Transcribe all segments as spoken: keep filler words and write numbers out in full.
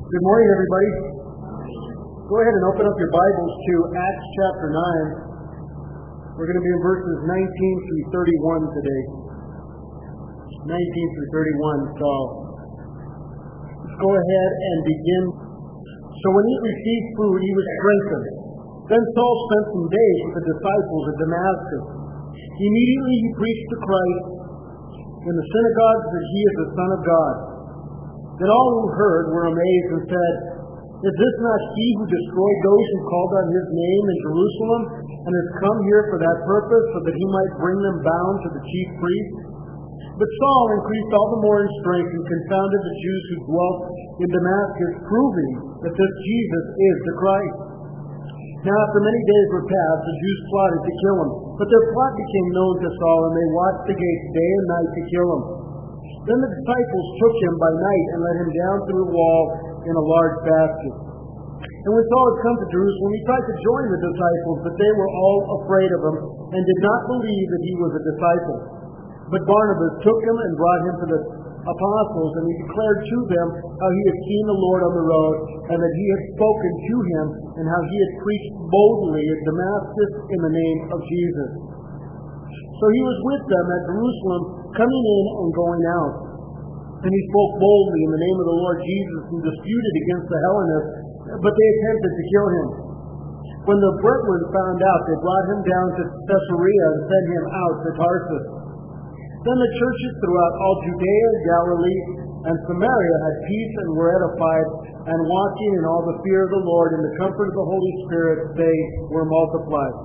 Good morning, everybody. Go ahead and open up your Bibles to Acts chapter nine. We're going to be in verses nineteen through thirty-one today. nineteen through thirty-one. So let's go ahead and begin. So when he received food, he was strengthened. Then Saul spent some days with the disciples at Damascus. Immediately he preached to Christ in the synagogues that he is the Son of God. Then all who heard were amazed and said, "Is this not he who destroyed those who called on his name in Jerusalem, and has come here for that purpose, so that he might bring them bound to the chief priests?" But Saul increased all the more in strength and confounded the Jews who dwelt in Damascus, proving that this Jesus is the Christ. Now after many days were passed, the Jews plotted to kill him. But their plot became known to Saul, and they watched the gates day and night to kill him. Then the disciples took him by night and let him down through the wall in a large basket. And when Saul had come to Jerusalem, he tried to join the disciples, but they were all afraid of him and did not believe that he was a disciple. But Barnabas took him and brought him to the apostles, and he declared to them how he had seen the Lord on the road, and that he had spoken to him, and how he had preached boldly at Damascus in the name of Jesus. So he was with them at Jerusalem, coming in and going out. And he spoke boldly in the name of the Lord Jesus and disputed against the Hellenists, but they attempted to kill him. When the brethren found out, they brought him down to Caesarea and sent him out to Tarsus. Then the churches throughout all Judea, Galilee, and Samaria had peace and were edified, and walking in all the fear of the Lord and the comfort of the Holy Spirit, they were multiplied.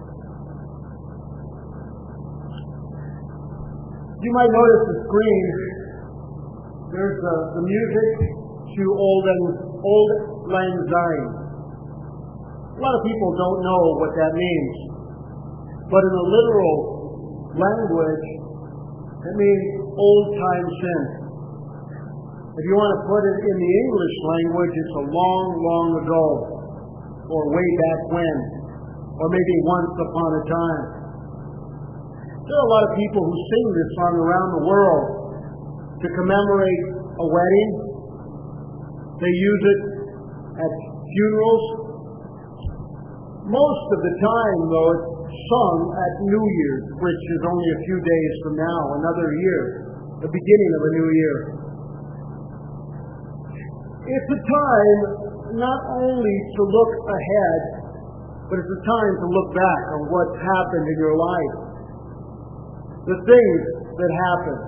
You might notice the screen. There's uh, the music to Old and Old Lang Syne. A lot of people don't know what that means, but in a literal language, it means old time sin. If you want to put it in the English language, it's a long, long ago, or way back when, or maybe once upon a time. There are a lot of people who sing this song around the world to commemorate a wedding. They use it at funerals. Most of the time, though, it's sung at New Year's, which is only a few days from now, another year, the beginning of a new year. It's a time not only to look ahead, but it's a time to look back on what's happened in your life. The things that happened.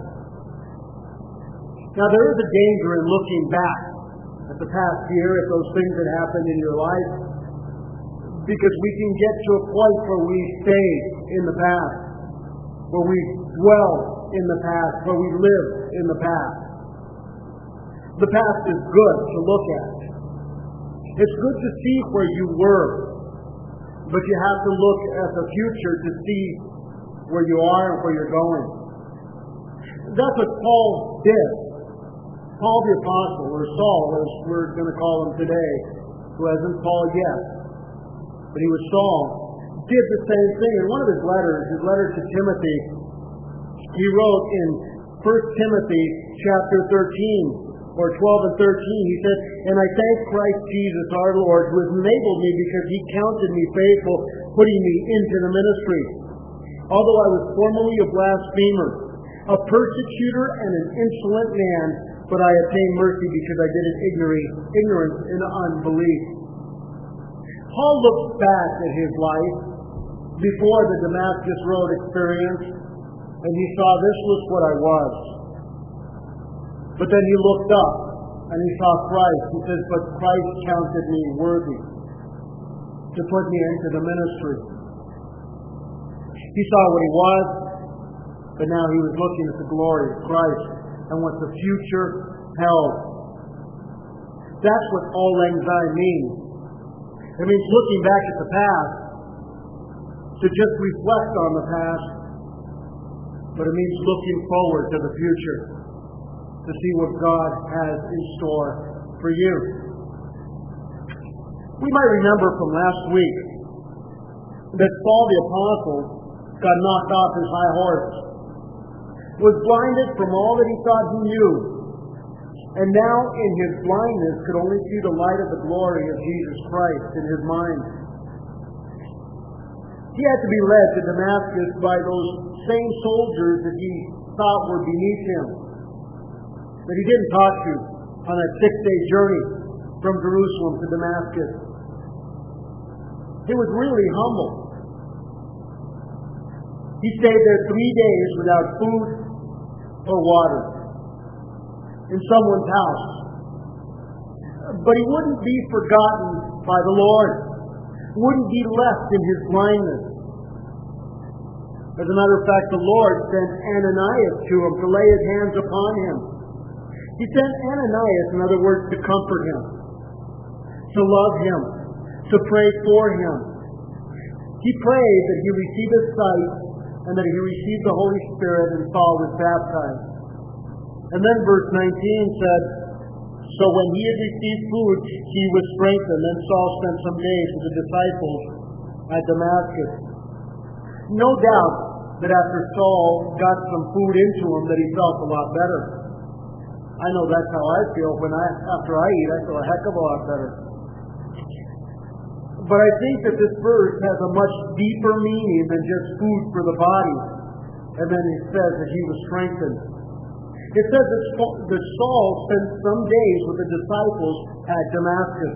Now there is a danger in looking back at the past year, at those things that happened in your life, because we can get to a point where we stay in the past, where we dwell in the past, where we live in the past. The past is good to look at. It's good to see where you were, but you have to look at the future to see where you are and where you're going. That's what Paul did. Paul the Apostle, or Saul, as we're going to call him today, who hasn't Paul yet, but he was Saul, did the same thing. In one of his letters, his letter to Timothy, he wrote in First Timothy chapter thirteen, or twelve and thirteen, he said, "And I thank Christ Jesus our Lord, who has enabled me because he counted me faithful, putting me into the ministry. Although I was formerly a blasphemer, a persecutor, and an insolent man, but I obtained mercy because I did it ignorance and unbelief." Paul looked back at his life before the Damascus Road experience, and he saw this was what I was. But then he looked up, and he saw Christ. He says, "But Christ counted me worthy to put me into the ministry." He saw what he was, but now he was looking at the glory of Christ and what the future held. That's what Auld Lang Syne means. It means looking back at the past to just reflect on the past, but it means looking forward to the future to see what God has in store for you. We might remember from last week that Saul the Apostle got knocked off his high horse, was blinded from all that he thought he knew, and now in his blindness could only see the light of the glory of Jesus Christ in his mind. He had to be led to Damascus by those same soldiers that he thought were beneath him, that he didn't talk to on a six-day journey from Jerusalem to Damascus. He was really humble. He stayed there three days without food or water in someone's house. But he wouldn't be forgotten by the Lord. Wouldn't be left in his blindness. As a matter of fact, the Lord sent Ananias to him to lay his hands upon him. He sent Ananias, in other words, to comfort him, to love him, to pray for him. He prayed that he receive his sight and that he received the Holy Spirit, and Saul was baptized. And then verse nineteen said, so when he had received food, he was strengthened. Then Saul spent some days with the disciples at Damascus. No doubt that after Saul got some food into him that he felt a lot better. I know that's how I feel when I, after I eat, I feel a heck of a lot better. But I think that this verse has a much deeper meaning than just food for the body. And then it says that he was strengthened. It says that Saul spent some days with the disciples at Damascus.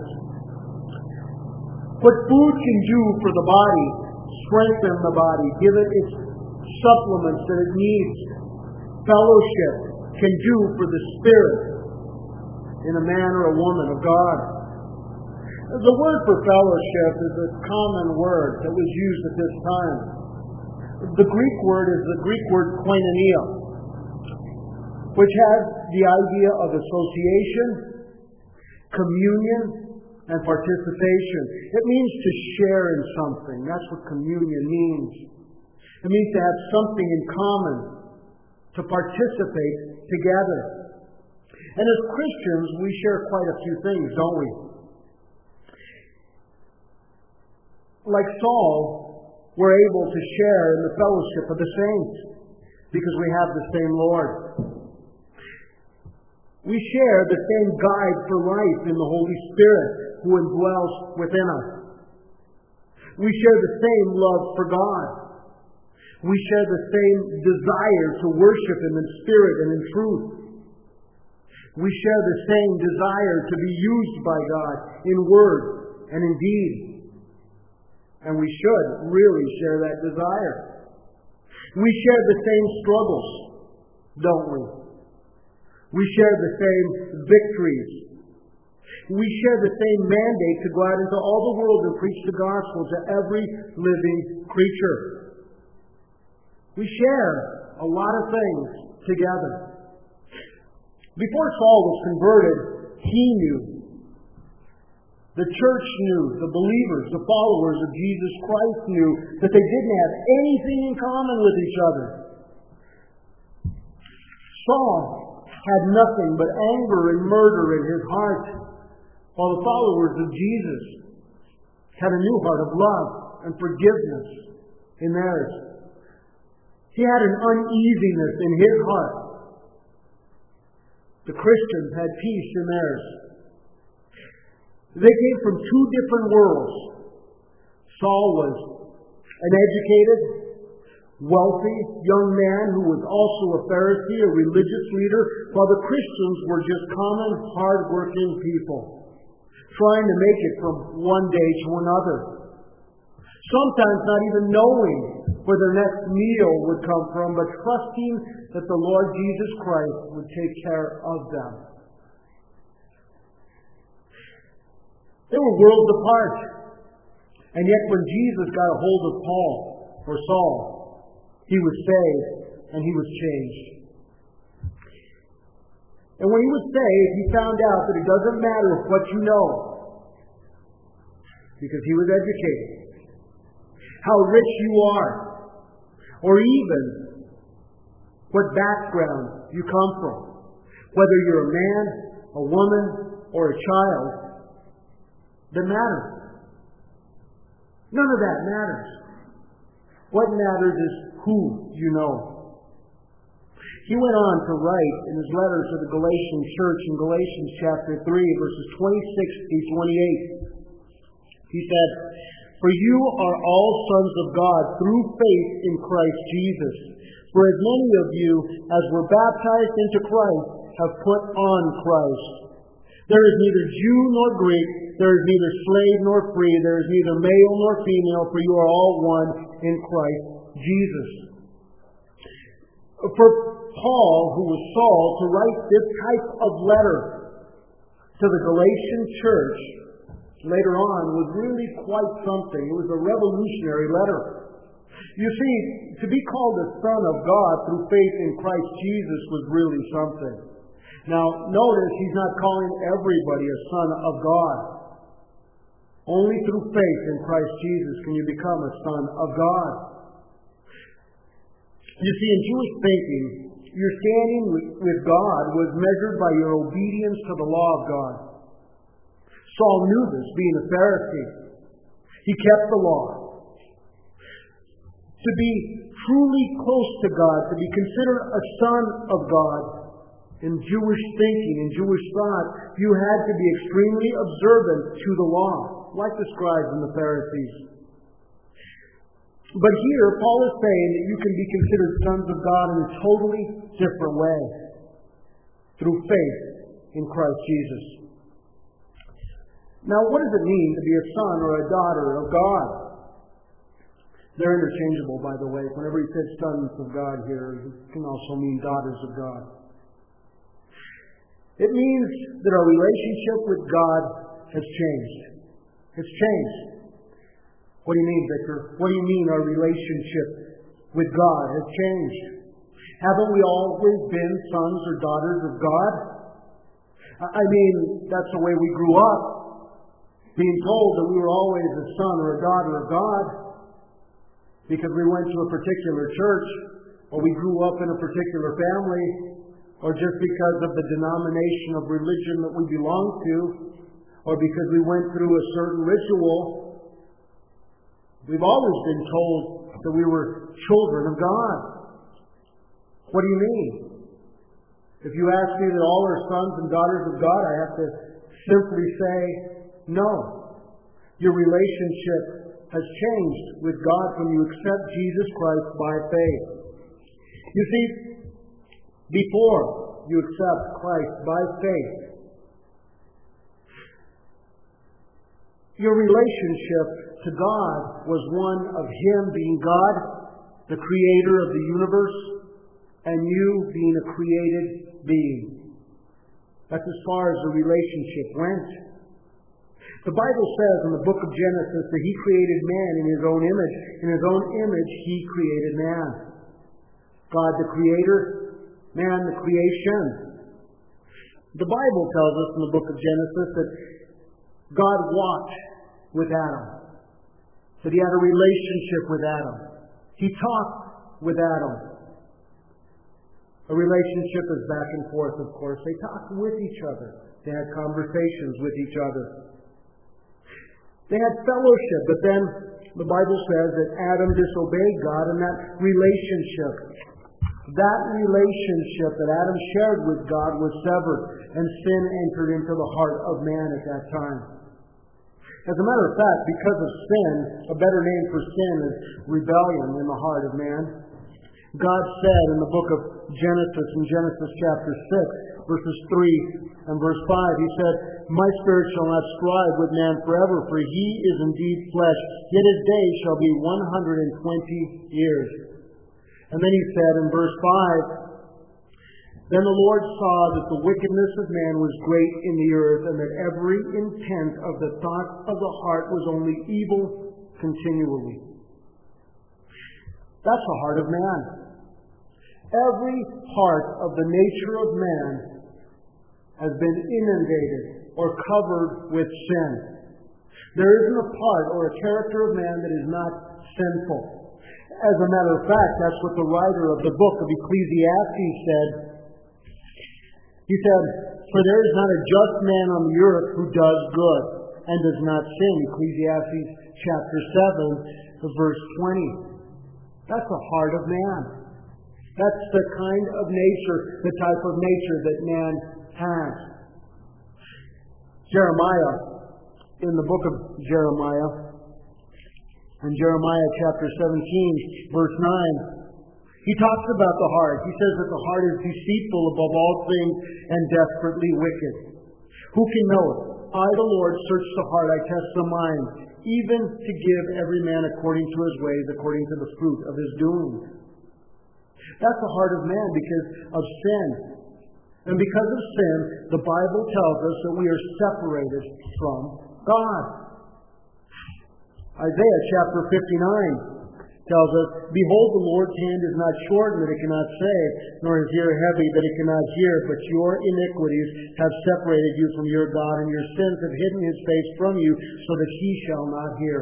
What food can do for the body, strengthen the body, give it its supplements that it needs, fellowship can do for the spirit in a man or a woman of God. The word for fellowship is a common word that was used at this time. The Greek word is the Greek word koinonia, which has the idea of association, communion, and participation. It means to share in something. That's what communion means. It means to have something in common, to participate together. And as Christians, we share quite a few things, don't we? Like Saul, we're able to share in the fellowship of the saints because we have the same Lord. We share the same guide for life in the Holy Spirit who indwells within us. We share the same love for God. We share the same desire to worship Him in spirit and in truth. We share the same desire to be used by God in word and in deed. And we should really share that desire. We share the same struggles, don't we? We share the same victories. We share the same mandate to go out into all the world and preach the gospel to every living creature. We share a lot of things together. Before Saul was converted, he knew. The church knew, the believers, the followers of Jesus Christ knew that they didn't have anything in common with each other. Saul had nothing but anger and murder in his heart, while the followers of Jesus had a new heart of love and forgiveness in theirs. He had an uneasiness in his heart. The Christians had peace in theirs. They came from two different worlds. Saul was an educated, wealthy young man who was also a Pharisee, a religious leader, while the Christians were just common, hard-working people, trying to make it from one day to another. Sometimes not even knowing where their next meal would come from, but trusting that the Lord Jesus Christ would take care of them. They were worlds apart. And yet when Jesus got a hold of Paul, or Saul, he was saved and he was changed. And when he was saved, he found out that it doesn't matter what you know, because he was educated, how rich you are, or even what background you come from, whether you're a man, a woman, or a child. That matters. None of that matters. What matters is who you know. He went on to write in his letter to the Galatian church in Galatians chapter three, verses twenty-six through twenty-eight. He said, "For you are all sons of God through faith in Christ Jesus. For as many of you as were baptized into Christ have put on Christ. There is neither Jew nor Greek, there is neither slave nor free, there is neither male nor female, for you are all one in Christ Jesus." For Paul, who was Saul, to write this type of letter to the Galatian church later on was really quite something. It was a revolutionary letter. You see, to be called a son of God through faith in Christ Jesus was really something. Now, notice he's not calling everybody a son of God. Only through faith in Christ Jesus can you become a son of God. You see, in Jewish thinking, your standing with God was measured by your obedience to the law of God. Saul knew this, being a Pharisee. He kept the law. To be truly close to God, to be considered a son of God, in Jewish thinking, in Jewish thought, you had to be extremely observant to the law, like the scribes and the Pharisees. But here, Paul is saying that you can be considered sons of God in a totally different way, through faith in Christ Jesus. Now, what does it mean to be a son or a daughter of God? They're interchangeable, by the way. Whenever he says sons of God here, it can also mean daughters of God. It means that our relationship with God has changed. It's changed. What do you mean, Victor? What do you mean our relationship with God has changed? Haven't we always been sons or daughters of God? I mean, that's the way we grew up, being told that we were always a son or a daughter of God because we went to a particular church, or we grew up in a particular family, or just because of the denomination of religion that we belonged to, or because we went through a certain ritual. We've always been told that we were children of God. What do you mean? If you ask me that all are sons and daughters of God, I have to simply say, no. Your relationship has changed with God when you accept Jesus Christ by faith. You see, before you accept Christ by faith, your relationship to God was one of Him being God, the creator of the universe, and you being a created being. That's as far as the relationship went. The Bible says in the book of Genesis that He created man in His own image. In His own image, He created man. God the creator, man the creation. The Bible tells us in the book of Genesis that God walked with Adam. That He had a relationship with Adam. He talked with Adam. A relationship is back and forth, of course. They talked with each other. They had conversations with each other. They had fellowship, but then the Bible says that Adam disobeyed God, and that relationship, that relationship that Adam shared with God was severed, and sin entered into the heart of man at that time. As a matter of fact, because of sin, a better name for sin is rebellion in the heart of man. God said in the book of Genesis, in Genesis chapter six, verses three and verse five, He said, "My spirit shall not strive with man forever, for he is indeed flesh, yet his days shall be one hundred and twenty years." And then He said in verse five, "Then the Lord saw that the wickedness of man was great in the earth, and that every intent of the thoughts of the heart was only evil continually." That's the heart of man. Every part of the nature of man has been inundated or covered with sin. There isn't a part or a character of man that is not sinful. As a matter of fact, that's what the writer of the book of Ecclesiastes said. He said, "For there is not a just man on the earth who does good and does not sin." Ecclesiastes chapter seven, verse twenty. That's the heart of man. That's the kind of nature, the type of nature that man has. Jeremiah, in the book of Jeremiah, in Jeremiah chapter seventeen, verse nine, he talks about the heart. He says that the heart is deceitful above all things and desperately wicked. Who can know it? I, the Lord, search the heart, I test the mind, even to give every man according to his ways, according to the fruit of his doings. That's the heart of man because of sin. And because of sin, the Bible tells us that we are separated from God. Isaiah chapter fifty-nine tells us, Behold, the Lord's hand is not shortened that it cannot save, nor his ear heavy that it cannot hear, but your iniquities have separated you from your God, and your sins have hidden his face from you, so that he shall not hear.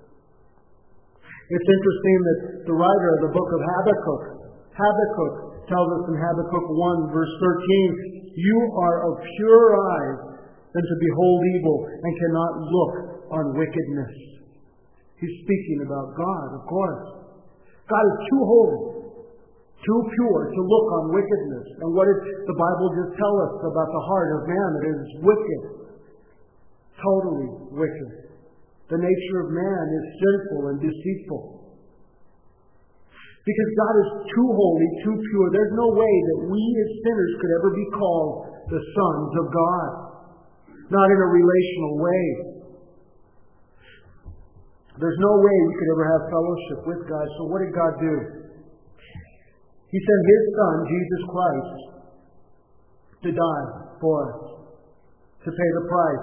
It's interesting that the writer of the book of Habakkuk, Habakkuk tells us in Habakkuk one, verse thirteen, You are of purer eyes than to behold evil, and cannot look on wickedness. He's speaking about God, of course. God is too holy, too pure to look on wickedness. And what does the Bible just tell us about the heart of man? That it is wicked. Totally wicked. The nature of man is sinful and deceitful. Because God is too holy, too pure, there's no way that we as sinners could ever be called the sons of God. Not in a relational way. There's no way we could ever have fellowship with God. So what did God do? He sent His Son, Jesus Christ, to die for us, to pay the price.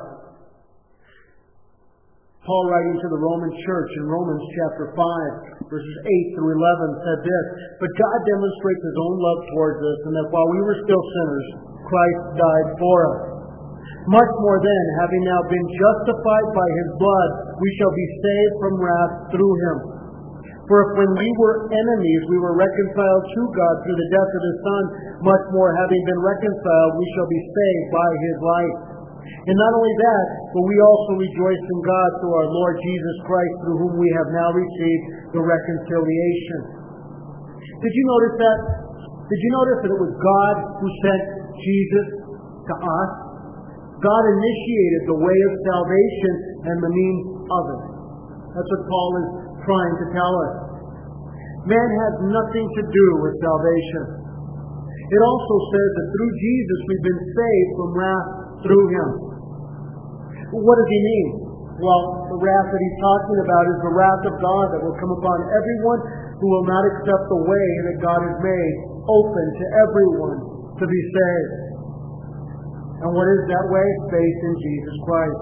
Paul, writing to the Roman church in Romans chapter five, verses eight through eleven, said this, But God demonstrates His own love towards us, and that while we were still sinners, Christ died for us. Much more then, having now been justified by His blood, we shall be saved from wrath through Him. For if when we were enemies, we were reconciled to God through the death of His Son, much more having been reconciled, we shall be saved by His life. And not only that, but we also rejoice in God through our Lord Jesus Christ, through whom we have now received the reconciliation. Did you notice that? Did you notice that it was God who sent Jesus to us? God initiated the way of salvation and the means of it. That's what Paul is trying to tell us. Man has nothing to do with salvation. It also says that through Jesus we've been saved from wrath through Him. What does He mean? Well, the wrath that He's talking about is the wrath of God that will come upon everyone who will not accept the way that God has made open to everyone to be saved. And what is that way? Faith in Jesus Christ.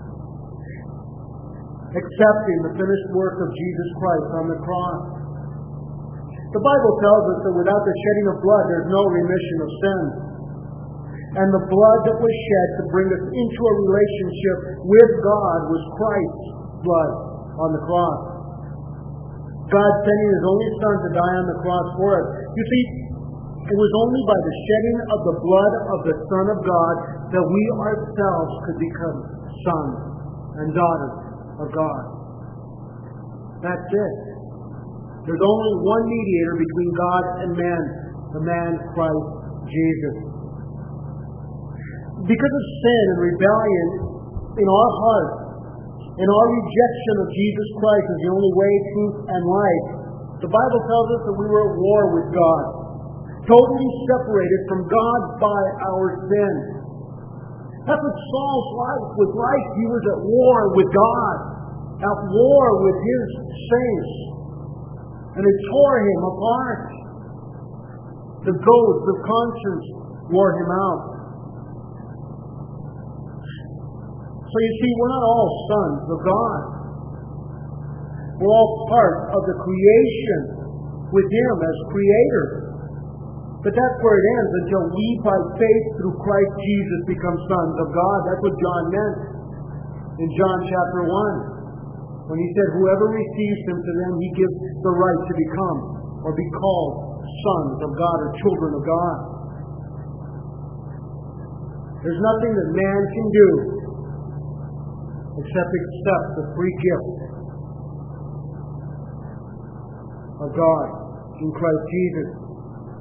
Accepting the finished work of Jesus Christ on the cross. The Bible tells us that without the shedding of blood, there's no remission of sins. And the blood that was shed to bring us into a relationship with God was Christ's blood on the cross. God sending His only Son to die on the cross for us. You see, it was only by the shedding of the blood of the Son of God that we ourselves could become sons and daughters of God. That's it. There's only one mediator between God and man, the man Christ Jesus. Because of sin and rebellion in our hearts, in our rejection of Jesus Christ as the only way, truth, and life, the Bible tells us that we were at war with God. Totally separated from God by our sin. That's what Saul's life was like. He was at war with God. At war with His saints. And it tore him apart. The goads of conscience wore him out. So you see, we're not all sons of God. We're all part of the creation with Him as Creator. But that's where it ends until we, by faith through Christ Jesus, become sons of God. That's what John meant in John chapter one. When he said, whoever receives Him, to them He gives the right to become or be called sons of God or children of God. There's nothing that man can do except accept the free gift of God in Christ Jesus.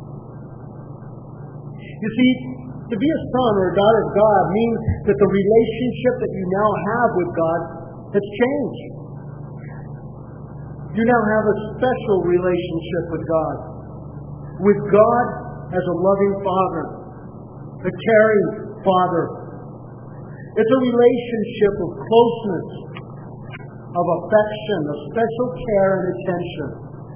You see, to be a son or a daughter of God means that the relationship that you now have with God has changed. You now have a special relationship with God. With God as a loving Father, a caring Father. It's a relationship of closeness, of affection, of special care and attention.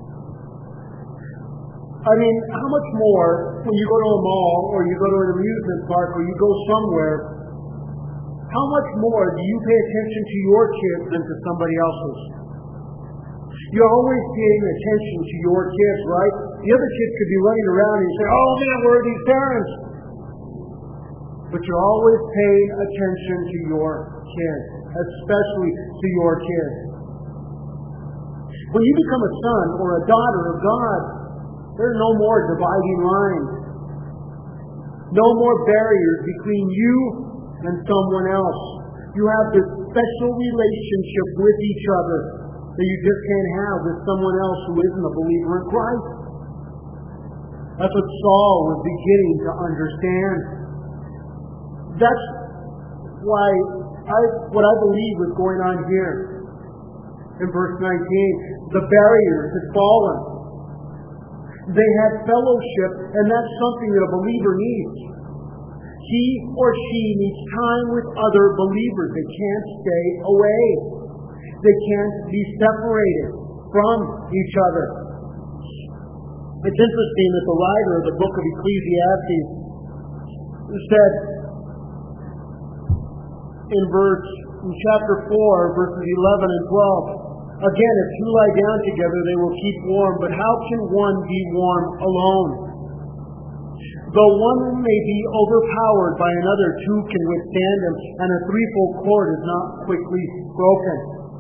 I mean, how much more when you go to a mall or you go to an amusement park or you go somewhere, how much more do you pay attention to your kids than to somebody else's? You're always paying attention to your kids, right? The other kids could be running around and you say, oh man, where are these parents? But you're always paying attention to your kids, especially to your kids. When you become a son or a daughter of God, there are no more dividing lines. No more barriers between you and someone else. You have this special relationship with each other that you just can't have with someone else who isn't a believer in Christ. That's what Saul was beginning to understand. That's why I, what I believe is going on here in verse nineteen. The barriers had fallen. They had fellowship, and that's something that a believer needs. He or she needs time with other believers. They can't stay away. They can't be separated from each other. It's interesting that the writer of the book of Ecclesiastes said in verse, in chapter four, verses eleven and twelve, again, if two lie down together, they will keep warm, but how can one be warm alone? Though one may be overpowered by another, two can withstand him, and a threefold cord is not quickly broken.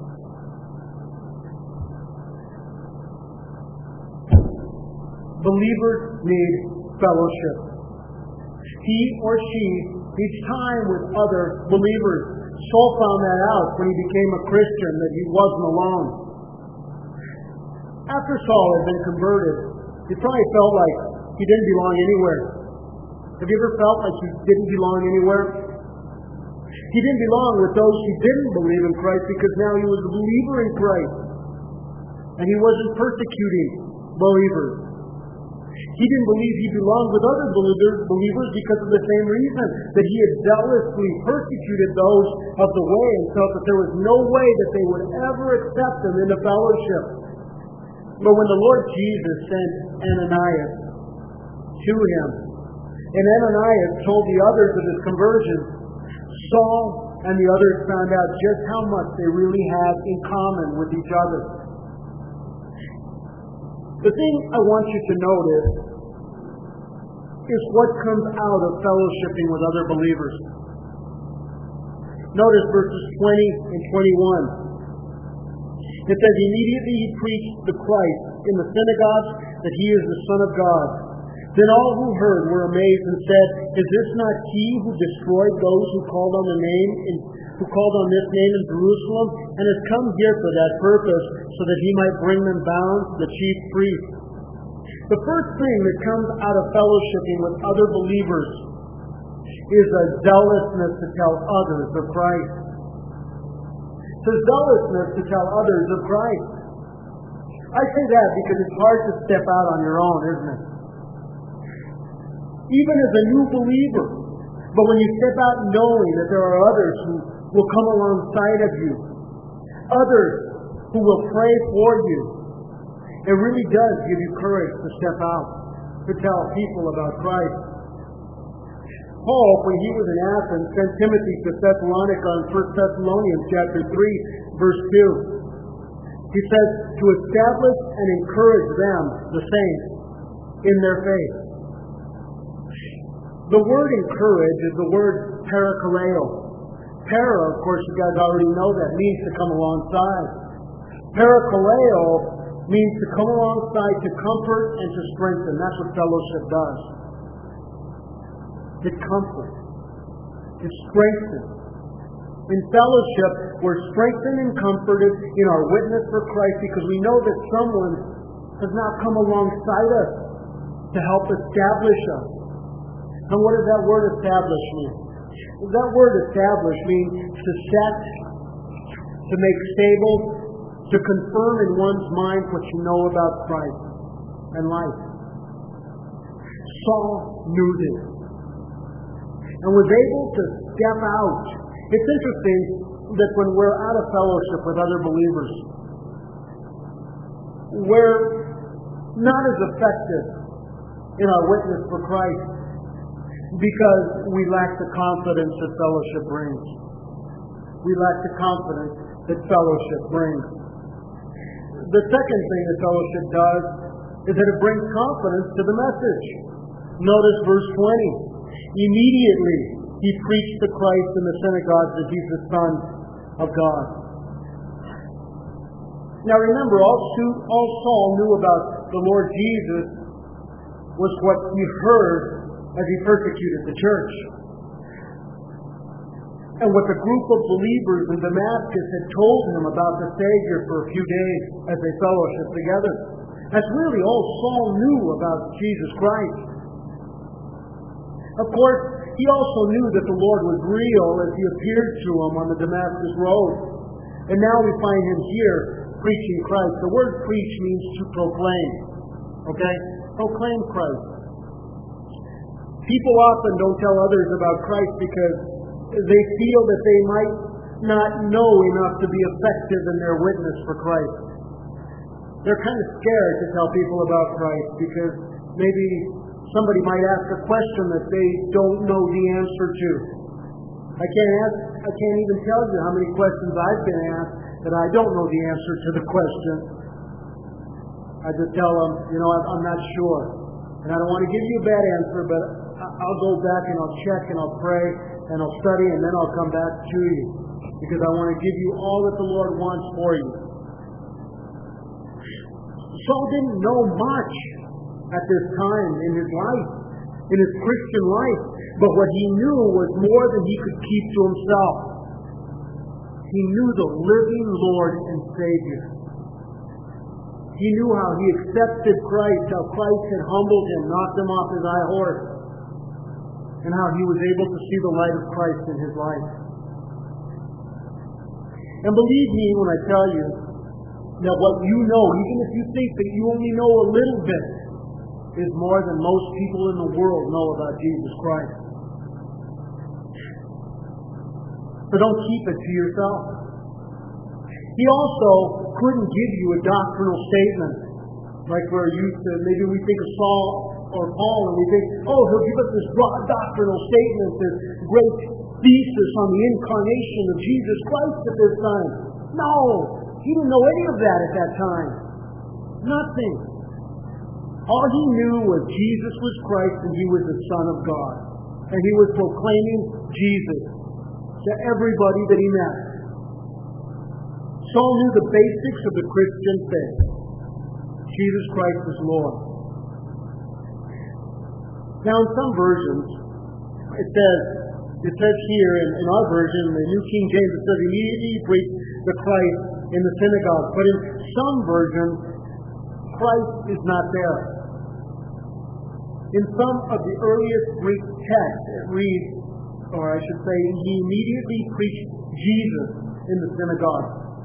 Believers need fellowship. He or she needs time with other believers. Saul found that out when he became a Christian, that he wasn't alone. After Saul had been converted, he probably felt like he didn't belong anywhere. Have you ever felt like you didn't belong anywhere? He didn't belong with those who didn't believe in Christ because now he was a believer in Christ. And he wasn't persecuting believers. He didn't believe he belonged with other believers because of the same reason, that he had zealously persecuted those of the way and felt that there was no way that they would ever accept him into fellowship. But when the Lord Jesus sent Ananias to him, and Ananias told the others of his conversion, Saul and the others found out just how much they really have in common with each other. The thing I want you to notice is what comes out of fellowshipping with other believers. Notice verses twenty and twenty-one. It says, immediately he preached the Christ in the synagogues, that he is the Son of God. Then all who heard were amazed and said, is this not he who destroyed those who called on the name in, who called on this name in Jerusalem, and has come here for that purpose, so that he might bring them bound to the chief priests? The first thing that comes out of fellowshipping with other believers is a zealousness to tell others of Christ. It's a zealousness to tell others of Christ. I say that because it's hard to step out on your own, isn't it? Even as a new believer. But when you step out knowing that there are others who will come alongside of you, others who will pray for you, it really does give you courage to step out, to tell people about Christ. Paul, when he was in Athens, sent Timothy to Thessalonica in First Thessalonians chapter three, verse two. He says, to establish and encourage them, the saints, in their faith. The word encourage is the word parakaleo. Para, of course, you guys already know that, means to come alongside. Parakaleo means to come alongside, to comfort and to strengthen. That's what fellowship does. It comforts. It strengthens. In fellowship, we're strengthened and comforted in our witness for Christ because we know that someone has not come alongside us to help establish us. And what does that word establish mean? That word establish means to set, to make stable, to confirm in one's mind what you know about Christ and life. Saul knew this and was able to step out. It's interesting that when we're out of fellowship with other believers, we're not as effective in our witness for Christ because we lack the confidence that fellowship brings. We lack the confidence that fellowship brings. The second thing that fellowship does is that it brings confidence to the message. Notice verse twenty. Immediately he preached the Christ in the synagogues that he's the Son of God. Now remember, all, all Saul knew about the Lord Jesus was what he heard as he persecuted the church. And what the group of believers in Damascus had told him about the Savior for a few days as they fellowshiped together. That's really all Saul knew about Jesus Christ. Of course, he also knew that the Lord was real as he appeared to him on the Damascus road. And now we find him here preaching Christ. The word preach means to proclaim. Okay? Proclaim Christ. People often don't tell others about Christ because they feel that they might not know enough to be effective in their witness for Christ. They're kind of scared to tell people about Christ because maybe somebody might ask a question that they don't know the answer to. I can't ask, I can't even tell you how many questions I've been asked that I don't know the answer to the question. I just tell them, you know, I'm not sure. And I don't want to give you a bad answer, but I'll go back and I'll check and I'll pray and I'll study and then I'll come back to you. Because I want to give you all that the Lord wants for you. Saul didn't know much at this time in his life, in his Christian life. But what he knew was more than he could keep to himself. He knew the living Lord and Savior. He knew how he accepted Christ, how Christ had humbled him, knocked him off his high horse, and how he was able to see the light of Christ in his life. And believe me when I tell you that what you know, even if you think that you only know a little bit, is more than most people in the world know about Jesus Christ. So don't keep it to yourself. He also couldn't give you a doctrinal statement like we're used to. Maybe we think of Saul or Paul and we think, oh, he'll give us this broad doctrinal statement, this great thesis on the incarnation of Jesus Christ at this time. No, he didn't know any of that at that time. Nothing. All he knew was Jesus was Christ and he was the Son of God. And he was proclaiming Jesus to everybody that he met. Saul knew the basics of the Christian faith. Jesus Christ is Lord. Now in some versions, it says, it says here in, in our version, the New King James, it says immediately he preached the Christ in the synagogue. But in some versions, Christ is not there. In some of the earliest Greek texts, it reads, or I should say, he immediately preached Jesus in the synagogue.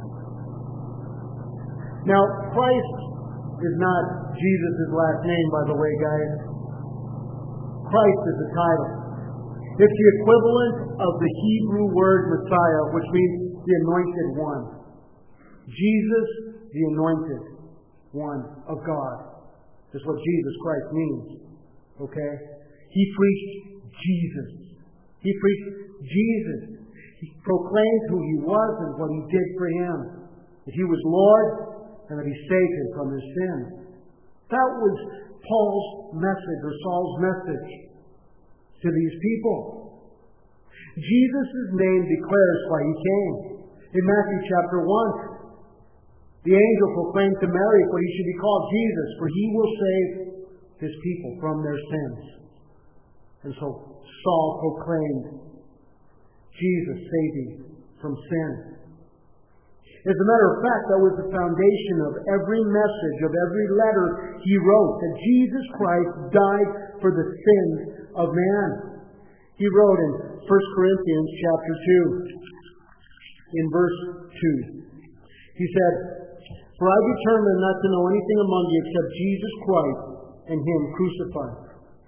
Now, Christ is not Jesus' last name, by the way, guys. Christ is the title. It's the equivalent of the Hebrew word Messiah, which means the anointed one. Jesus, the anointed one of God, is what Jesus Christ means. Okay? He preached Jesus. He preached Jesus. He proclaimed who he was and what he did for him. That he was Lord and that he saved him from his sins. That was Paul's message, or Saul's message to these people. Jesus' name declares why he came. In Matthew chapter one, the angel proclaimed to Mary what he should be called Jesus, for he will save his people from their sins. And so Saul proclaimed Jesus saving from sin. As a matter of fact, that was the foundation of every message, of every letter he wrote, that Jesus Christ died for the sins of man. He wrote in First Corinthians chapter two, in verse two. He said, "For I determined not to know anything among you except Jesus Christ and Him crucified."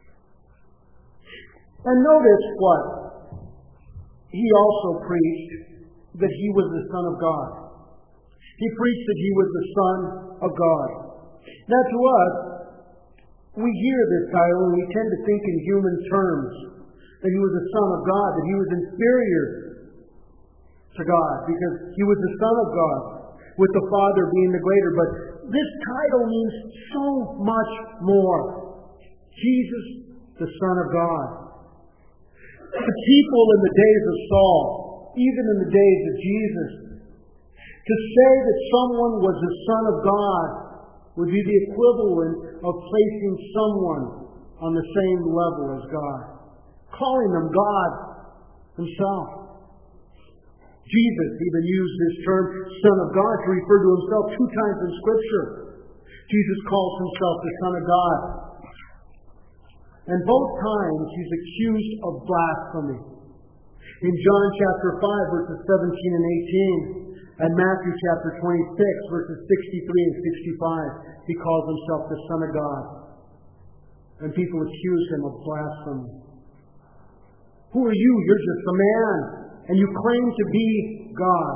And notice what he also preached, that He was the Son of God. He preached that He was the Son of God. Now to us, we hear this title and we tend to think in human terms, that He was the Son of God, that He was inferior to God because He was the Son of God, with the Father being the greater. But this title means so much more. Jesus, the Son of God. The people in the days of Saul, even in the days of Jesus, to say that someone was the Son of God would be the equivalent of placing someone on the same level as God, calling them God Himself. Jesus even used this term, Son of God, to refer to Himself two times in Scripture. Jesus calls Himself the Son of God. And both times He's accused of blasphemy. In John chapter five, verses seventeen and eighteen, and Matthew chapter twenty-six, verses sixty-three and sixty-five, He calls Himself the Son of God. And people accuse Him of blasphemy. Who are you? You're just a man. And you claim to be God.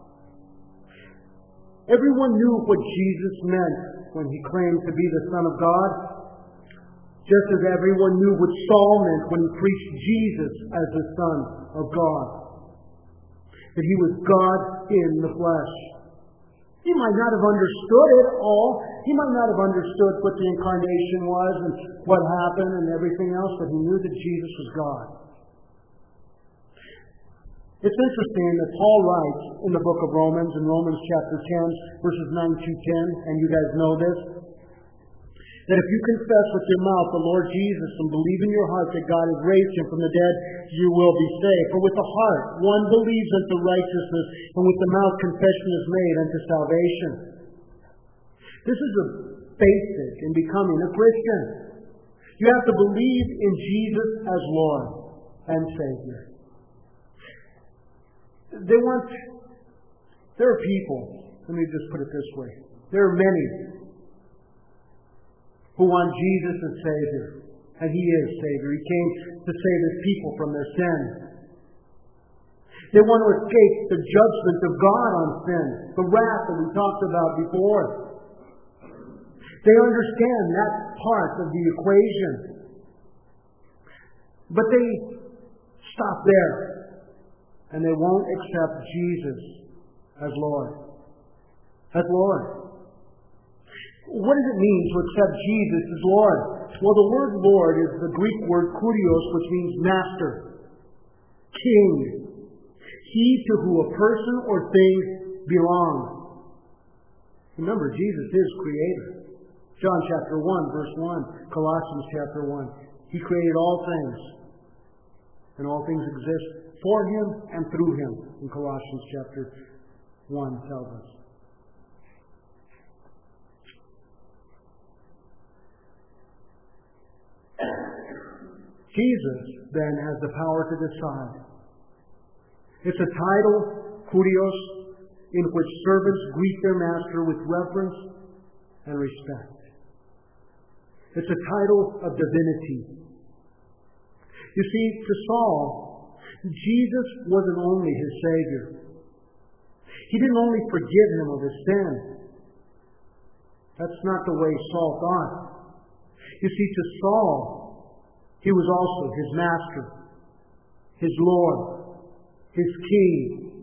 Everyone knew what Jesus meant when He claimed to be the Son of God, just as everyone knew what Saul meant when he preached Jesus as the Son of God. That He was God in the flesh. He might not have understood it all. He might not have understood what the incarnation was and what happened and everything else, but he knew that Jesus was God. It's interesting that Paul writes in the book of Romans, in Romans chapter ten, verses nine to ten, and you guys know this, that if you confess with your mouth the Lord Jesus and believe in your heart that God has raised Him from the dead, you will be saved. For with the heart one believes unto righteousness, and with the mouth confession is made unto salvation. This is a basic in becoming a Christian. You have to believe in Jesus as Lord and Savior. They want, there are people, let me just put it this way, there are many who want Jesus as Savior, and He is Savior. He came to save His people from their sin. They want to escape the judgment of God on sin, the wrath that we talked about before. They understand that part of the equation. But they stop there. And they won't accept Jesus as Lord. As Lord. What does it mean to accept Jesus as Lord? Well, the word Lord is the Greek word kurios, which means master, king, he to whom a person or thing belongs. Remember, Jesus is Creator. John chapter one, verse one, Colossians chapter one. He created all things, and all things exist for Him and through Him, in Colossians chapter one tells us. Jesus then has the power to decide. It's a title, kurios, in which servants greet their master with reverence and respect. It's a title of divinity. You see, to Saul, Jesus wasn't only his Savior. He didn't only forgive him of his sin. That's not the way Saul thought. You see, to Saul, He was also his master, his Lord, his King.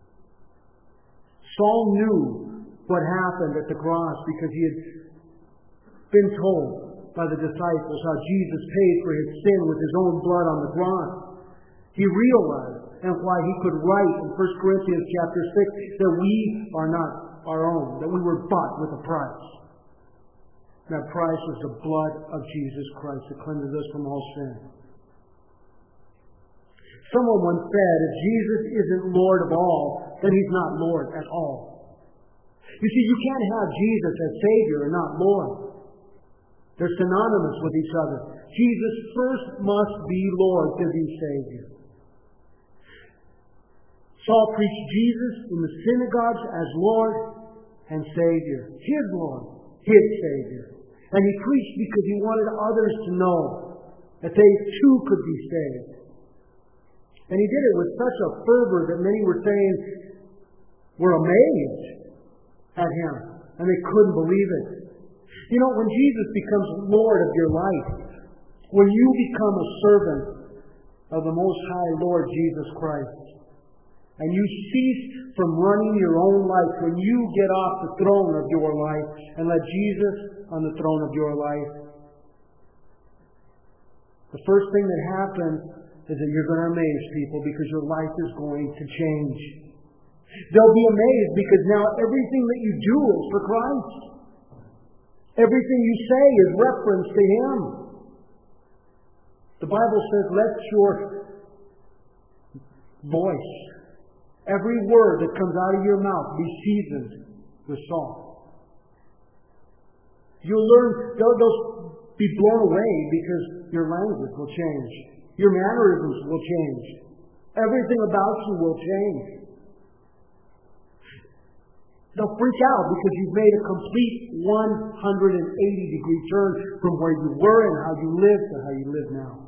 Saul knew what happened at the cross because he had been told by the disciples how Jesus paid for his sin with His own blood on the cross. He realized, and why he could write in First Corinthians chapter six, that we are not our own, that we were bought with a price. That price was the blood of Jesus Christ that cleanses us from all sin. Someone once said, if Jesus isn't Lord of all, then He's not Lord at all. You see, you can't have Jesus as Savior and not Lord. They're synonymous with each other. Jesus first must be Lord to be Savior. Saul preached Jesus in the synagogues as Lord and Savior. His Lord, his Savior. And he preached because he wanted others to know that they too could be saved. And he did it with such a fervor that many were saying, were amazed at him. And they couldn't believe it. You know, when Jesus becomes Lord of your life, when you become a servant of the Most High Lord Jesus Christ, and you cease from running your own life, when you get off the throne of your life and let Jesus on the throne of your life, the first thing that happens is that you're going to amaze people because your life is going to change. They'll be amazed because now everything that you do is for Christ. Everything you say is reference to Him. The Bible says, let your voice, every word that comes out of your mouth, be seasoned with salt. You'll learn, they'll, they'll be blown away because your language will change. Your mannerisms will change. Everything about you will change. They'll freak out because you've made a complete one hundred eighty degree turn from where you were and how you lived to how you live now.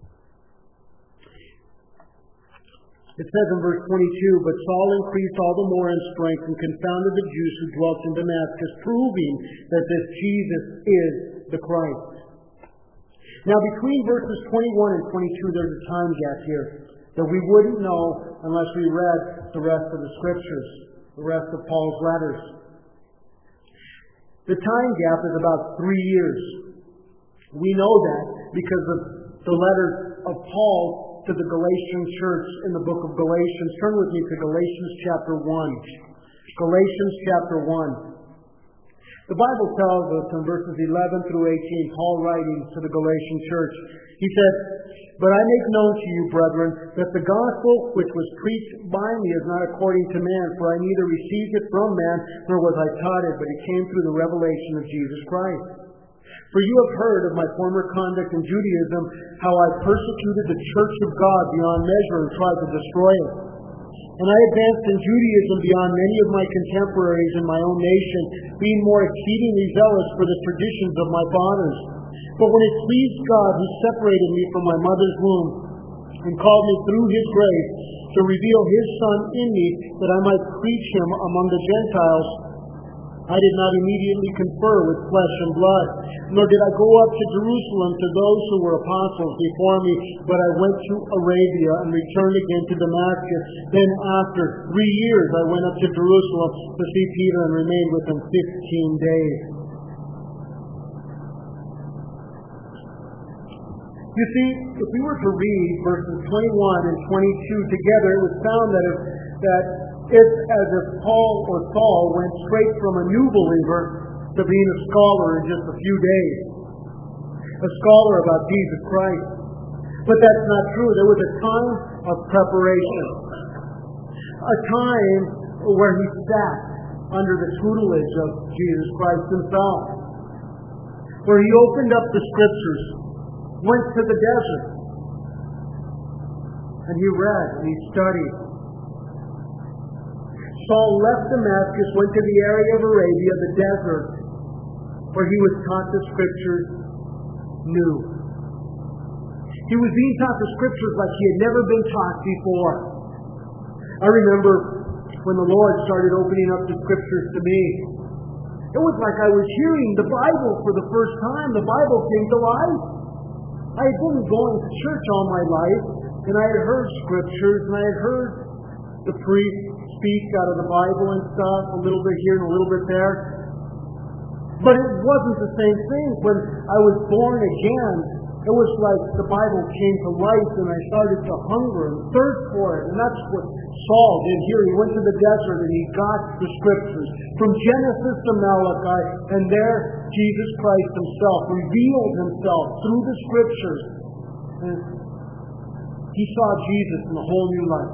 It says in verse twenty-two, but Saul increased all the more in strength and confounded the Jews who dwelt in Damascus, proving that this Jesus is the Christ. Now between verses twenty-one and twenty-two, there's a time gap here that we wouldn't know unless we read the rest of the Scriptures, the rest of Paul's letters. The time gap is about three years. We know that because of the letters of Paul to the Galatian church in the book of Galatians. Turn with me to Galatians chapter one. Galatians chapter one. The Bible tells us in verses eleven through eighteen, Paul writing to the Galatian church, he said, but I make known to you, brethren, that the gospel which was preached by me is not according to man, for I neither received it from man, nor was I taught it, but it came through the revelation of Jesus Christ. For you have heard of my former conduct in Judaism, how I persecuted the church of God beyond measure and tried to destroy it. And I advanced in Judaism beyond many of my contemporaries in my own nation, being more exceedingly zealous for the traditions of my fathers. But when it pleased God, who separated me from my mother's womb and called me through His grace to reveal His Son in me, that I might preach Him among the Gentiles, I did not immediately confer with flesh and blood, nor did I go up to Jerusalem to those who were apostles before me, but I went to Arabia and returned again to Damascus. Then after three years I went up to Jerusalem to see Peter and remained with him fifteen days. You see, if we were to read verses twenty-one and twenty-two together, it would sound that if, that it's as if Paul or Saul went straight from a new believer to being a scholar in just a few days. A scholar about Jesus Christ. But that's not true. There was a time of preparation. A time where he sat under the tutelage of Jesus Christ Himself. Where he opened up the Scriptures, went to the desert, and he read and he studied. Saul left Damascus, went to the area of Arabia, the desert, where he was taught the Scriptures new. He was being taught the Scriptures like he had never been taught before. I remember when the Lord started opening up the Scriptures to me. It was like I was hearing the Bible for the first time. The Bible came to life. I had been going to church all my life, and I had heard Scriptures, and I had heard the priest speak out of the Bible and stuff, a little bit here and a little bit there. But it wasn't the same thing. When I was born again, it was like the Bible came to life and I started to hunger and thirst for it. And that's what Saul did here. He went to the desert and he got the Scriptures. From Genesis to Malachi, and there Jesus Christ Himself revealed Himself through the Scriptures. And he saw Jesus in a whole new light.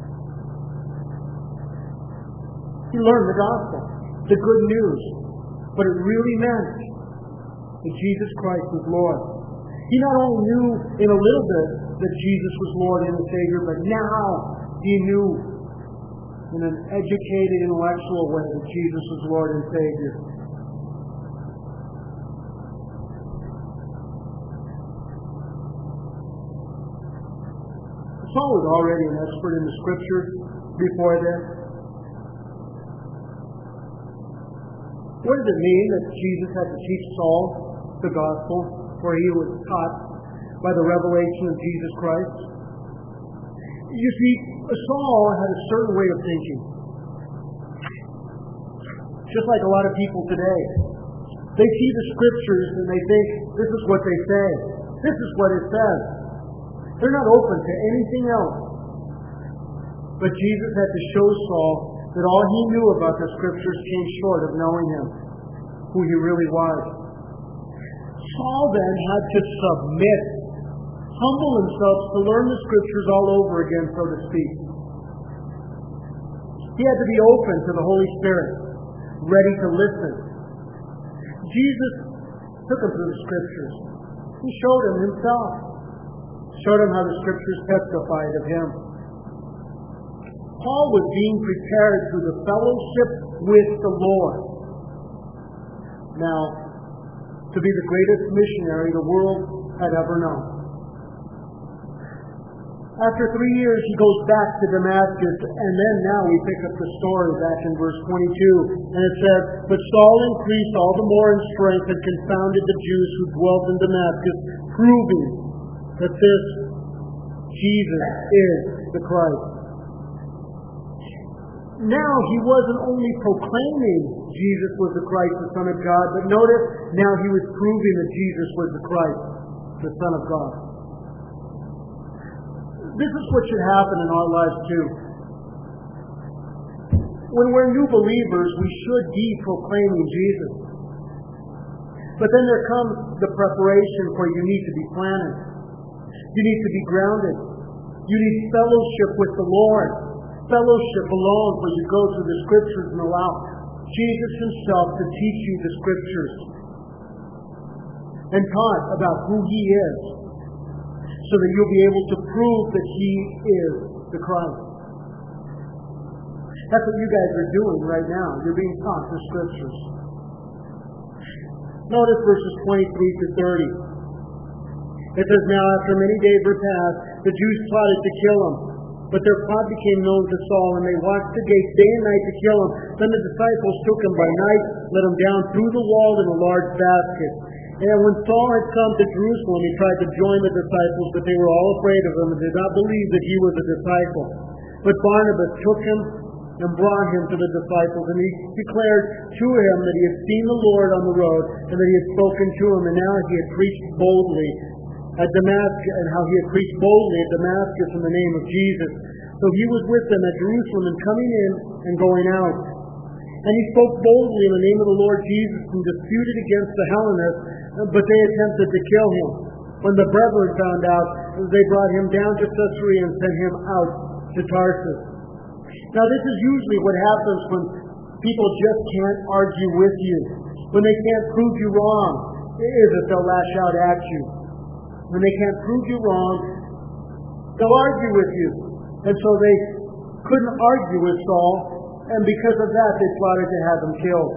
He learned the gospel, the good news. but it really meant that Jesus Christ was Lord. He not only knew in a little bit that Jesus was Lord and Savior, but now he knew in an educated, intellectual way that Jesus was Lord and Savior. Saul was already an expert in the Scriptures before this. What does it mean that Jesus had to teach Saul the gospel, where he was taught by the revelation of Jesus Christ? You see, Saul had a certain way of thinking. Just like a lot of people today. They see the Scriptures and they think, this is what they say. This is what it says. They're not open to anything else. But Jesus had to show Saul that all he knew about the Scriptures came short of knowing him, who he really was. Saul then had to submit, humble himself to learn the Scriptures all over again, so to speak. He had to be open to the Holy Spirit, ready to listen. Jesus took him through the Scriptures. He showed him himself. Showed him how the Scriptures testified of him. Paul was being prepared through the fellowship with the Lord. Now, to be the greatest missionary the world had ever known. After three years, he goes back to Damascus, and then now we pick up the story back in verse twenty-two, and it says, "But Saul increased all the more in strength and confounded the Jews who dwelt in Damascus, proving that this Jesus is the Christ." Now he wasn't only proclaiming Jesus was the Christ, the Son of God, but notice, now he was proving that Jesus was the Christ, the Son of God. This is what should happen in our lives too. When we're new believers, we should be proclaiming Jesus. But then there comes the preparation where you need to be planted. You need to be grounded. You need fellowship with the Lord. Fellowship alone where you go through the Scriptures and allow Jesus himself to teach you the Scriptures and taught about who he is, so that you'll be able to prove that he is the Christ. That's what you guys are doing right now. You're being taught the Scriptures. Notice verses twenty-three to thirty. It says, "Now after many days were passed, the Jews plotted to kill him. But their plot became known to Saul, and they watched the gate day and night to kill him. Then the disciples took him by night, let him down through the wall in a large basket. And when Saul had come to Jerusalem, he tried to join the disciples, but they were all afraid of him and did not believe that he was a disciple. But Barnabas took him and brought him to the disciples, and he declared to him that he had seen the Lord on the road, and that he had spoken to him, and now he had preached boldly at Damascus, and how he had preached boldly at Damascus in the name of Jesus. So he was with them at Jerusalem, and coming in and going out. And he spoke boldly in the name of the Lord Jesus, and disputed against the Hellenists, but they attempted to kill him. When the brethren found out, they brought him down to Caesarea and sent him out to Tarsus." Now this is usually what happens when people just can't argue with you. When they can't prove you wrong, is that they'll lash out at you. When they can't prove you wrong, they'll argue with you. And so they couldn't argue with Saul, and because of that they plotted to have him killed.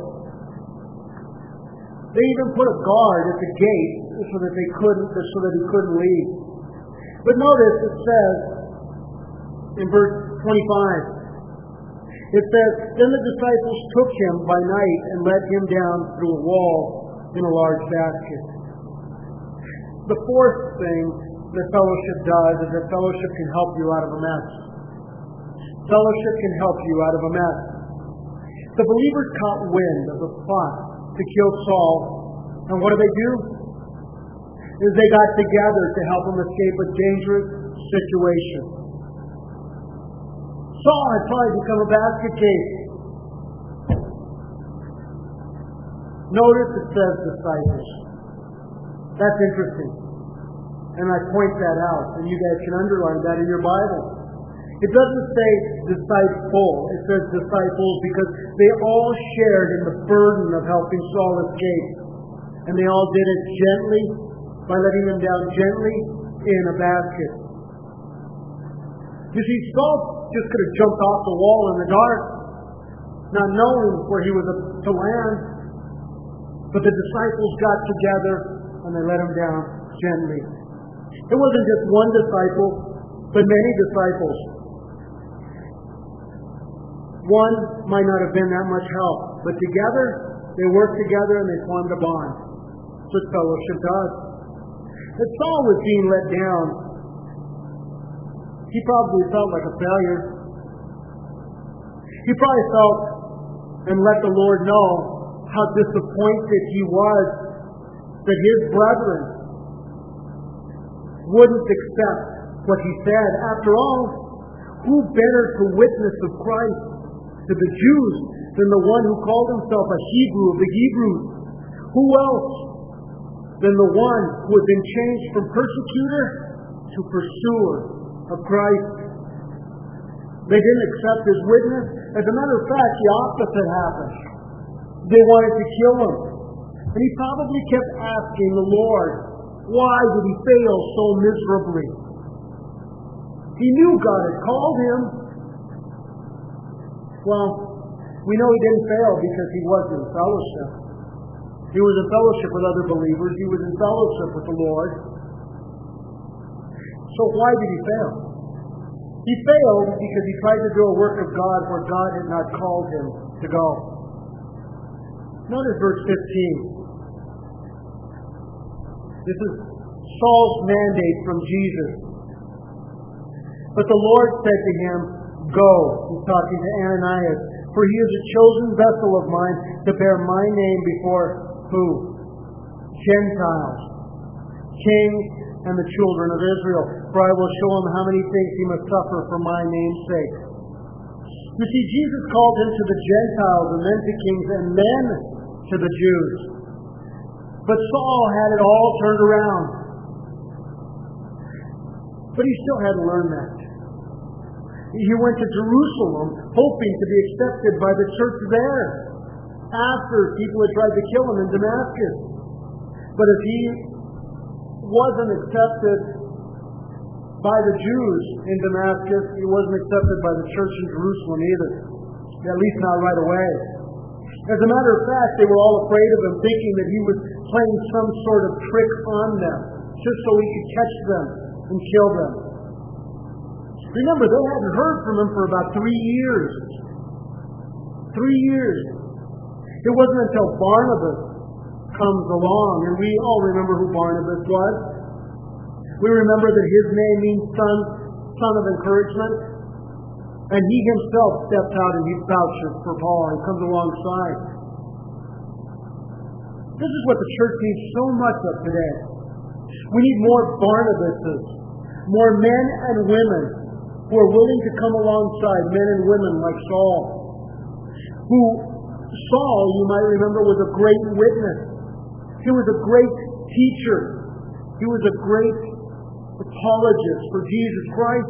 They even put a guard at the gate so that they couldn't, so that he couldn't leave. But notice it says in verse twenty-five, it says, "Then the disciples took him by night and let him down through a wall in a large basket." The fourth thing that fellowship does is that fellowship can help you out of a mess. Fellowship can help you out of a mess. The believers caught wind of the plot to kill Saul, and what do they do? Is they got together to help him escape a dangerous situation. Saul had probably become a basket case. Notice it says disciples. That's interesting. And I point that out, and you guys can underline that in your Bible. It doesn't say disciple, it says disciples because they all shared in the burden of helping Saul escape. And they all did it gently, by letting him down gently in a basket. You see, Saul just could have jumped off the wall in the dark, not knowing where he was to land. But the disciples got together and they let him down gently. It wasn't just one disciple, but many disciples. One might not have been that much help, but together, they worked together and they formed a bond. That's what fellowship does. As Saul was being let down, he probably felt like a failure. He probably felt and let the Lord know how disappointed he was that his brethren wouldn't accept what he said. After all, who better to witness of Christ to the Jews than the one who called himself a Hebrew of the Hebrews? Who else than the one who had been changed from persecutor to pursuer of Christ? They didn't accept his witness. As a matter of fact, the opposite happened. They wanted to kill him. And he probably kept asking the Lord, why did he fail so miserably? He knew God had called him. Well, we know he didn't fail because he was in fellowship. He was in fellowship with other believers. He was in fellowship with the Lord. So why did he fail? He failed because he tried to do a work of God where God had not called him to go. Notice verse fifteen. This is Saul's mandate from Jesus. But the Lord said to him, go, he's talking to Ananias, for he is a chosen vessel of mine to bear my name before who? Gentiles, kings, and the children of Israel. For I will show him how many things he must suffer for my name's sake. You see, Jesus called him to the Gentiles, and then to kings, and then to the Jews. But Saul had it all turned around. But he still had to learn that. He went to Jerusalem hoping to be accepted by the church there after people had tried to kill him in Damascus. But if he wasn't accepted by the Jews in Damascus, he wasn't accepted by the church in Jerusalem either. At least not right away. As a matter of fact, they were all afraid of him, thinking that he was playing some sort of trick on them, just so he could catch them and kill them. Remember, they hadn't heard from him for about three years. Three years. It wasn't until Barnabas comes along, and we all remember who Barnabas was. We remember that his name means son, son of encouragement. And he himself steps out and he vouches for Paul and comes alongside. This is what the church needs so much of today. We need more Barnabases, more men and women who are willing to come alongside men and women like Saul. Who, Saul, you might remember, was a great witness. He was a great teacher. He was a great apologist for Jesus Christ.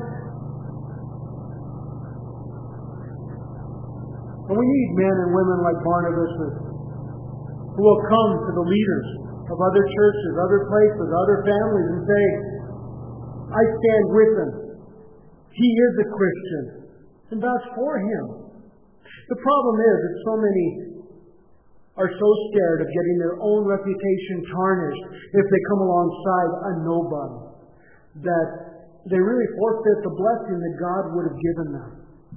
And we need men and women like Barnabas who will come to the leaders of other churches, other places, other families and say, I stand with him. He is a Christian. And vouch for him. The problem is that so many are so scared of getting their own reputation tarnished if they come alongside a nobody that they really forfeit the blessing that God would have given them.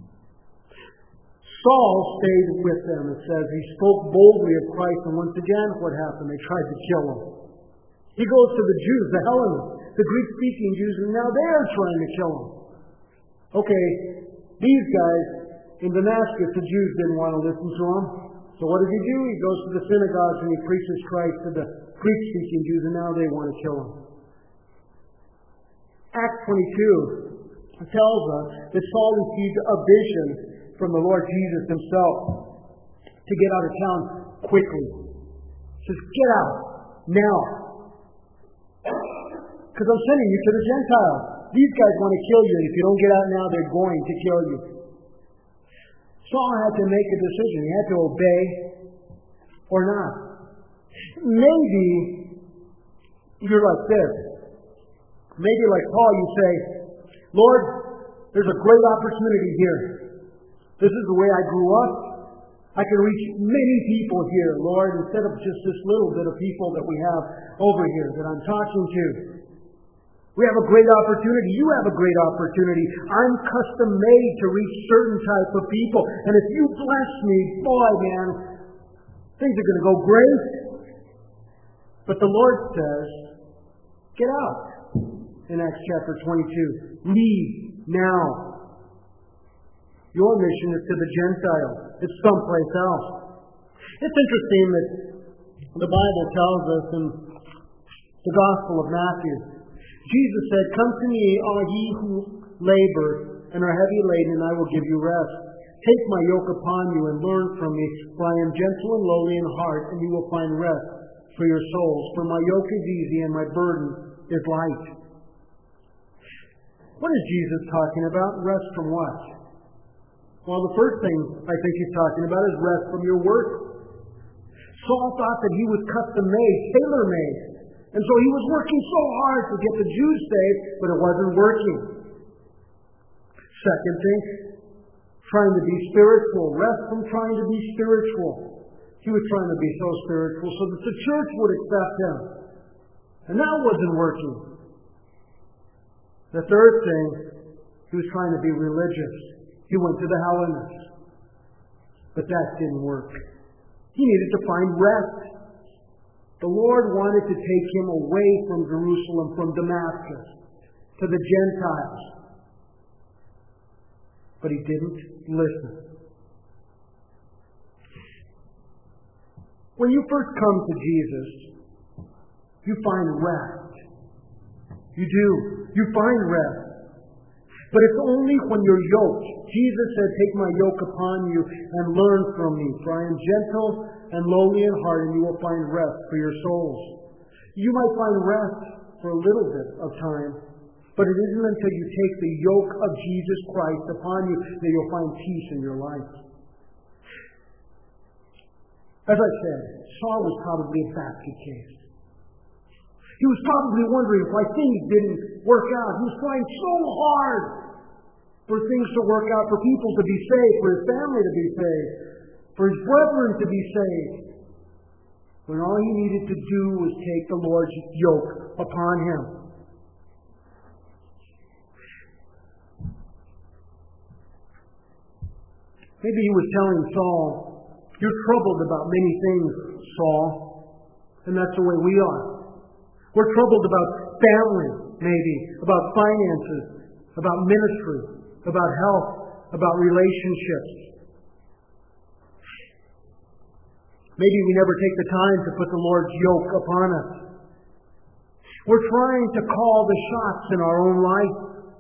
Saul stayed with them, it says. He spoke boldly of Christ, and once again, what happened? They tried to kill him. He goes to the Jews, the Hellenists, the Greek-speaking Jews, and now they're trying to kill him. Okay, these guys in Damascus, the Jews didn't want to listen to him. So what does he do? He goes to the synagogues and he preaches Christ to the Greek-speaking Jews, and now they want to kill him. Acts twenty-two tells us that Saul received a vision from the Lord Jesus himself to get out of town quickly. He says, get out now. Because I'm sending you to the Gentiles. These guys want to kill you, and if you don't get out now, they're going to kill you. Saul had to make a decision. He had to obey or not. Maybe you're like this. Maybe like Paul, you say, Lord, there's a great opportunity here. This is the way I grew up. I can reach many people here, Lord, instead of just this little bit of people that we have over here that I'm talking to. We have a great opportunity. You have a great opportunity. I'm custom made to reach certain type of people. And if you bless me, boy, man, things are going to go great. But the Lord says, get out. In Acts chapter twenty-two. Leave now. Your mission is to the Gentiles. It's someplace else. It's interesting that the Bible tells us in the Gospel of Matthew, Jesus said, come to me, all ye who labor and are heavy laden, and I will give you rest. Take my yoke upon you and learn from me, for I am gentle and lowly in heart, and you will find rest for your souls. For my yoke is easy and my burden is light. What is Jesus talking about? Rest from what? Well, the first thing I think he's talking about is rest from your work. Saul thought that he was custom-made, tailor-made. And so he was working so hard to get the Jews saved, but it wasn't working. Second thing, trying to be spiritual. Rest from trying to be spiritual. He was trying to be so spiritual so that the church would accept him. And that wasn't working. The third thing, he was trying to be religious. He went to the Hellenists. But that didn't work. He needed to find rest. The Lord wanted to take him away from Jerusalem, from Damascus, to the Gentiles. But he didn't listen. When you first come to Jesus, you find rest. You do. You find rest. But it's only when you're yoked. Jesus said, take my yoke upon you and learn from me, for I am gentle and lowly in heart, and you will find rest for your souls. You might find rest for a little bit of time, but it isn't until you take the yoke of Jesus Christ upon you that you'll find peace in your life. As I said, Saul was probably a basket case. He was probably wondering why things didn't work out. He was trying so hard for things to work out, for people to be saved, for his family to be saved, for his brethren to be saved, when all he needed to do was take the Lord's yoke upon him. Maybe he was telling Saul, you're troubled about many things, Saul, and that's the way we are. We're troubled about family, maybe, about finances, about ministry, about health, about relationships. Maybe we never take the time to put the Lord's yoke upon us. We're trying to call the shots in our own life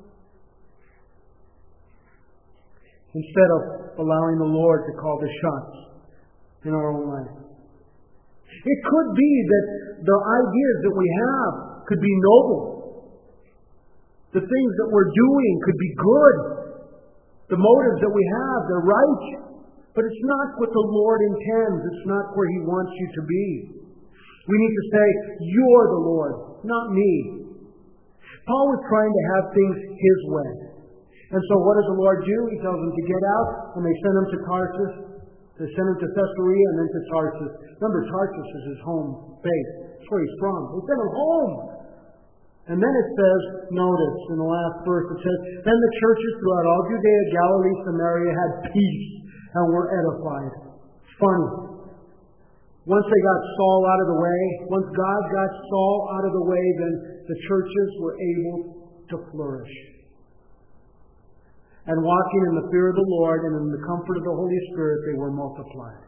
instead of allowing the Lord to call the shots in our own life. It could be that the ideas that we have could be noble. The things that we're doing could be good. The motives that we have, they're right. But it's not what the Lord intends. It's not where He wants you to be. We need to say, you're the Lord, not me. Paul was trying to have things his way. And so what does the Lord do? He tells them to get out, and they send him to Tarsus. They send him to Caesarea and then to Tarsus. Remember, Tarsus is his home base. That's where he's from. They sent him home. And then it says, notice in the last verse, it says, then the churches throughout all Judea, Galilee, Samaria had peace and were edified. It's funny. Once they got Saul out of the way, once God got Saul out of the way, then the churches were able to flourish. And walking in the fear of the Lord and in the comfort of the Holy Spirit, they were multiplied.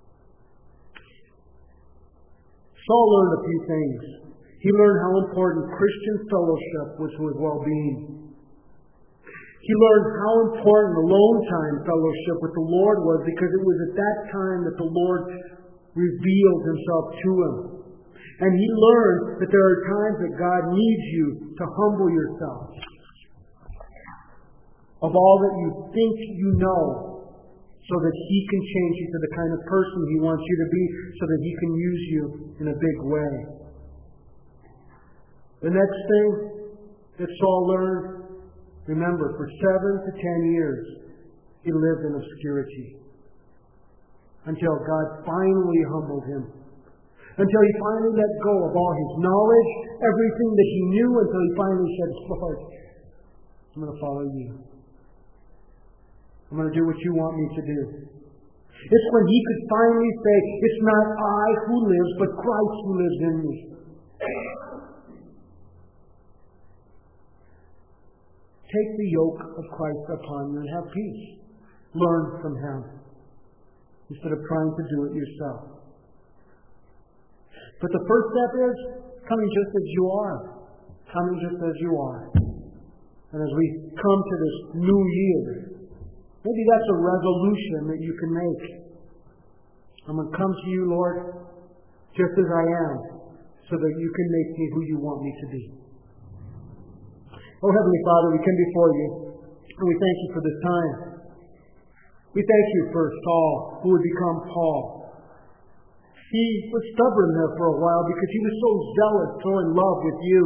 Saul learned a few things. He learned how important Christian fellowship was to his well-being. He learned how important alone time fellowship with the Lord was, because it was at that time that the Lord revealed Himself to him. And he learned that there are times that God needs you to humble yourself of all that you think you know, so that He can change you to the kind of person He wants you to be, so that He can use you in a big way. The next thing that Saul learned, remember, for seven to ten years, he lived in obscurity. Until God finally humbled him. Until he finally let go of all his knowledge, everything that he knew, until he finally said, Lord, I'm going to follow you. I'm going to do what you want me to do. It's when he could finally say, it's not I who lives, but Christ who lives in me. Take the yoke of Christ upon you and have peace. Learn from Him instead of trying to do it yourself. But the first step is coming just as you are. Coming just as you are. And as we come to this new year, maybe that's a resolution that you can make. I'm going to come to you, Lord, just as I am, so that you can make me who you want me to be. Oh, Heavenly Father, we come before you, and we thank you for this time. We thank you for Saul, who would become Paul. He was stubborn there for a while because he was so zealous, so in love with you.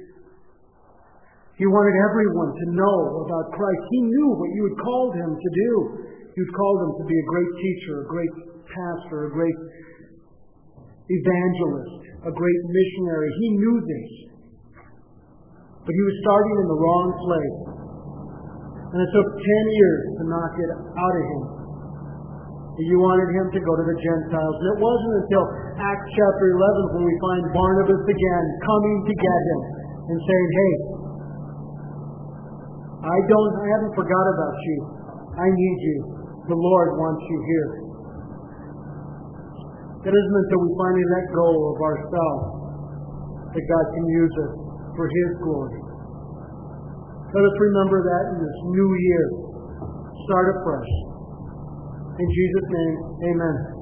He wanted everyone to know about Christ. He knew what you had called him to do. You had called him to be a great teacher, a great pastor, a great evangelist, a great missionary. He knew this. But he was starting in the wrong place. And it took ten years to knock it out of him. You wanted him to go to the Gentiles. And it wasn't until Acts chapter eleven when we find Barnabas again coming to get him and saying, hey, I don't, I haven't forgot about you. I need you. The Lord wants you here. It isn't until we finally let go of ourselves that God can use us for His glory. Let us remember that in this new year. Start afresh. In Jesus' name, amen.